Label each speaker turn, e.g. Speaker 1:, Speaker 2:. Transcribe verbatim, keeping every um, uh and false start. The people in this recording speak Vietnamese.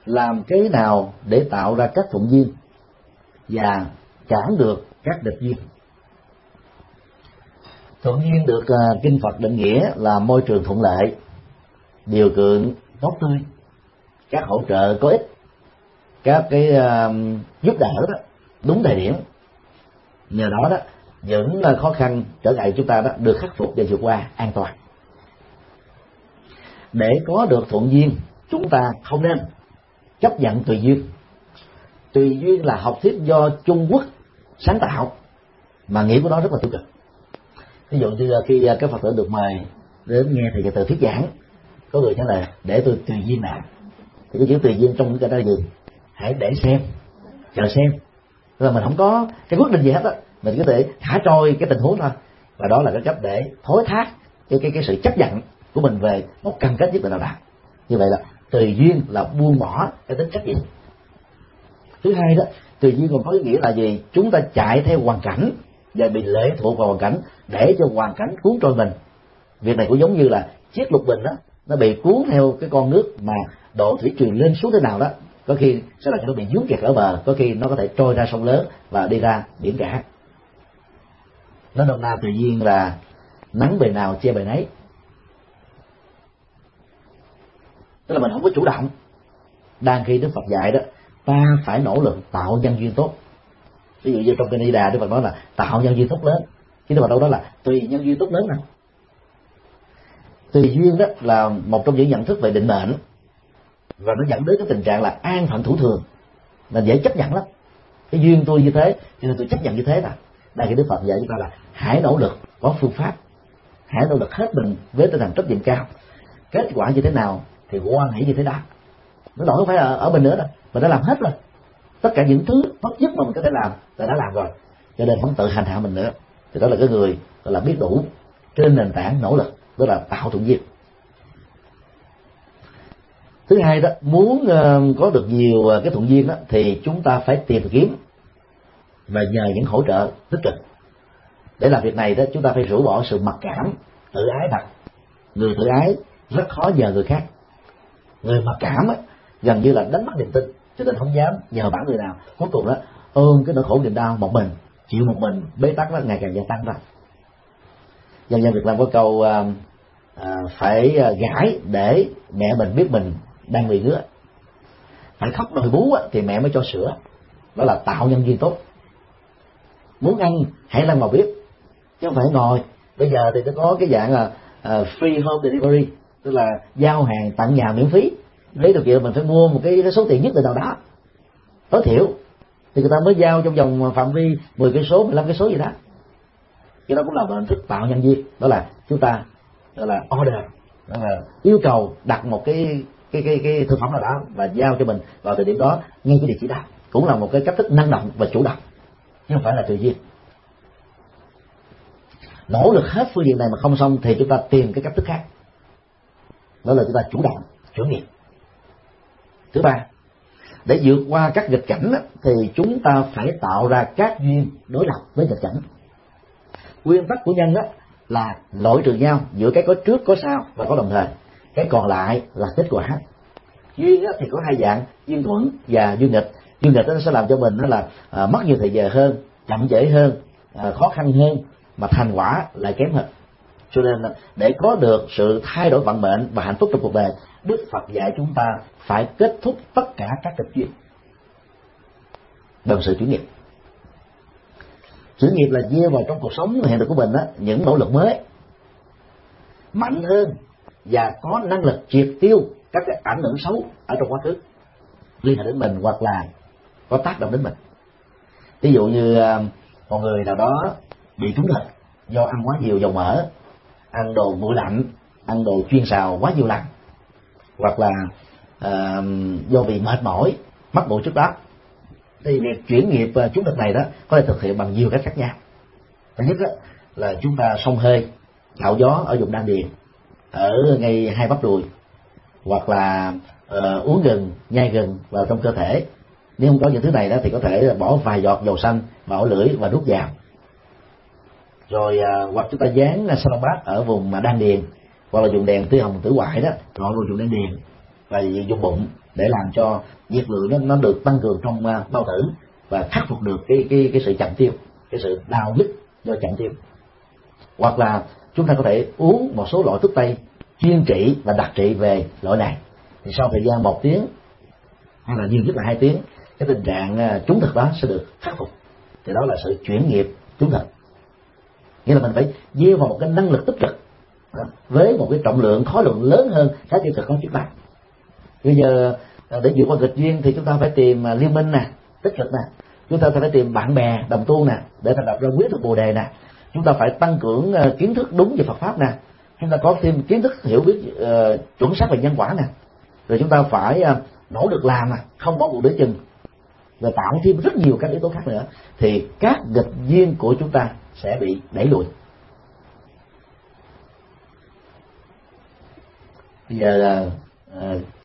Speaker 1: làm thế nào để tạo ra các thuận duyên và cản được các địch duyên. Thuận duyên được uh, kinh Phật định nghĩa là môi trường thuận lợi, điều kiện tốt tươi, các hỗ trợ có ích, các cái uh, giúp đỡ đó đúng thời điểm. Nhờ đó đó những khó khăn trở ngại chúng ta đó được khắc phục và vượt qua an toàn. Để có được thuận duyên, chúng ta không nên chấp nhận tùy duyên. Tùy duyên là học thuyết do Trung Quốc sáng tạo, mà nghĩa của nó rất là tiêu cực. Ví dụ như khi các Phật tử được mời đến nghe thầy từ thuyết giảng, có người trả lời để tôi tùy duyên nào. Thì cái chữ tùy duyên trong cái đó là gì? Hãy để xem, chờ xem. Rồi mình không có cái quyết định gì hết á, mình có thể thả trôi cái tình huống thôi. Và đó là cái cách để thối thác cái cái cái sự chấp nhận của mình về một cam kết nhất định nào đó. Như vậy là tùy duyên là buông bỏ cái tính trách nhiệm. Thứ hai đó, tùy duyên còn có ý nghĩa là gì? Chúng ta chạy theo hoàn cảnh và bị lệ thuộc vào hoàn cảnh, để cho hoàn cảnh cuốn trôi mình. Việc này cũng giống như là chiếc lục bình đó, nó bị cuốn theo cái con nước mà độ thủy triều lên xuống thế nào đó, có khi sẽ là cho nó bị vướng kẹt ở bờ, có khi nó có thể trôi ra sông lớn và đi ra biển cả. Nó nôm na tùy duyên là nắng bề nào che bề nấy, tức là mình không có chủ động. Đang khi Đức Phật dạy đó, ta phải nỗ lực tạo nhân duyên tốt. Ví dụ như trong kinh Di Đà, Đức Phật nói là tạo nhân duyên tốt lớn, chứ Đức Phật đâu đó là tùy nhân duyên tốt lớn nào. Tùy duyên đó là một trong những nhận thức về định mệnh, và nó dẫn đến cái tình trạng là an phận thủ thường, mình dễ chấp nhận lắm. Cái duyên tôi như thế cho nên tôi chấp nhận như thế. Là đại cái Đức Phật dạy chúng ta là hãy nỗ lực, có phương pháp, hãy nỗ lực hết mình với tinh thần trách nhiệm cao. Kết quả như thế nào thì quan hỷ như thế đó. Nó đâu không phải ở, ở mình nữa đâu, mình đã làm hết rồi. Tất cả những thứ tốt nhất mà mình có thể làm là đã làm rồi, cho nên không tự hành hạ mình nữa. Thì đó là cái người gọi là biết đủ trên nền tảng nỗ lực, đó là tạo thuận duyên. Thứ hai đó, muốn uh, có được nhiều uh, cái thuận duyên đó, thì chúng ta phải tìm kiếm và nhờ những hỗ trợ tích cực. Để làm việc này đó, chúng ta phải rũ bỏ sự mặc cảm, tự ái đặt. Người tự ái rất khó nhờ người khác. Người mặc cảm ấy, gần như là đánh mất niềm tin, cho nên không dám nhờ vả người nào. Cuối cùng đó ôm cái nỗi khổ niềm đau một mình, chịu một mình, bế tắc nó ngày càng gia tăng ra. Dân gian Việt Nam có câu uh, uh, phải gãi để mẹ mình biết mình đang bị ngứa, phải khóc đòi bú thì mẹ mới cho sữa. Đó là tạo nhân duyên tốt. Muốn ăn hãy lăn vào bếp, chứ không phải ngồi. Bây giờ thì nó có cái dạng là uh, free home delivery, tức là giao hàng tận nhà miễn phí. Lấy điều kiện mình phải mua một cái, cái số tiền nhất định nào đó tối thiểu thì người ta mới giao trong vòng phạm vi mười cây số, mười lăm cây số gì đó. Cái đó cũng là một hình thức tạo nhân duyên. Đó là chúng ta đó là order, đó là yêu cầu đặt một cái cái cái cái thực phẩm nào đó và giao cho mình vào thời điểm đó, ngay cái địa chỉ đó. Cũng là một cái cách thức năng động và chủ động, chứ không phải là tùy duyên. Nỗ lực hết phương diện này mà không xong thì chúng ta tìm cái cách thức khác, đó là chúng ta chủ động chuyển nghiệp. Thứ ba, để vượt qua các nghịch cảnh thì chúng ta phải tạo ra các duyên đối lập với nghịch cảnh. Nguyên tắc của nhân đó là loại trừ nhau giữa cái có trước, có sau và có đồng thời. Cái còn lại là kết quả. Duyên thì có hai dạng, duyên thuận và duyên nghịch. Duyên nghịch nó sẽ làm cho mình đó là à, mất nhiều thời giờ hơn, chậm trễ hơn, à, khó khăn hơn, mà thành quả lại kém hơn. Cho nên để có được sự thay đổi vận mệnh và hạnh phúc trong cuộc đời, Đức Phật dạy chúng ta phải kết thúc tất cả các nghịch duyên bằng sự chuyển nghiệp. Chuyển nghiệp là gieo vào trong cuộc sống hiện thực của mình đó, những nỗ lực mới, mạnh hơn và có năng lực triệt tiêu các cái ảnh hưởng xấu ở trong quá khứ liên hệ đến mình hoặc là có tác động đến mình. Ví dụ như một người nào đó bị trúng độc do ăn quá nhiều dầu mỡ, ăn đồ nguội lạnh, ăn đồ chuyên xào quá nhiều lần, hoặc là uh, do bị mệt mỏi, mắc bệnh trước đó, thì việc chuyển nghiệp trúng độc này đó có thể thực hiện bằng nhiều cách khác nhau. Thứ nhất đó, là chúng ta xông hơi, thạo gió ở vùng đan điền, ở ngay hai bắp đùi, hoặc là uh, uống gừng, nhai gừng vào trong cơ thể. Nếu không có những thứ này đó thì có thể bỏ vài giọt dầu xanh vào lưỡi và nuốt vào. Rồi uh, hoặc chúng ta dán salon bát ở vùng mà đan điền, hoặc là dùng đèn tia hồng tử ngoại đó gọi vào vùng đan điền, và dùng bụng để làm cho nhiệt lượng nó, nó được tăng cường trong uh, bao tử và khắc phục được cái cái cái sự chậm tiêu, cái sự đau nhức do chậm tiêu. Hoặc là chúng ta có thể uống một số loại thuốc tây chuyên trị và đặc trị về loại này, thì sau thời gian một tiếng hay là nhiều nhất là hai tiếng, cái tình trạng trúng thực đó sẽ được khắc phục. Thì đó là sự chuyển nghiệp trúng thực, nghĩa là mình phải gieo vào một cái năng lực tích cực với một cái trọng lượng khối lượng lớn hơn cái tiêu cực có trước đó. Bây giờ để vượt qua nghịch duyên thì chúng ta phải tìm liên minh nè, tích cực nè, chúng ta phải tìm bạn bè đồng tu nè để thành lập ra quyết được bồ đề nè, chúng ta phải tăng cường kiến thức đúng về Phật pháp nè, chúng ta có thêm kiến thức hiểu biết uh, chuẩn xác về nhân quả nè, rồi chúng ta phải uh, nỗ lực làm nè, không bỏ cuộc để chừng, và tạo thêm rất nhiều các yếu tố khác nữa, thì các nghịch duyên của chúng ta sẽ bị đẩy lùi. Bây giờ uh,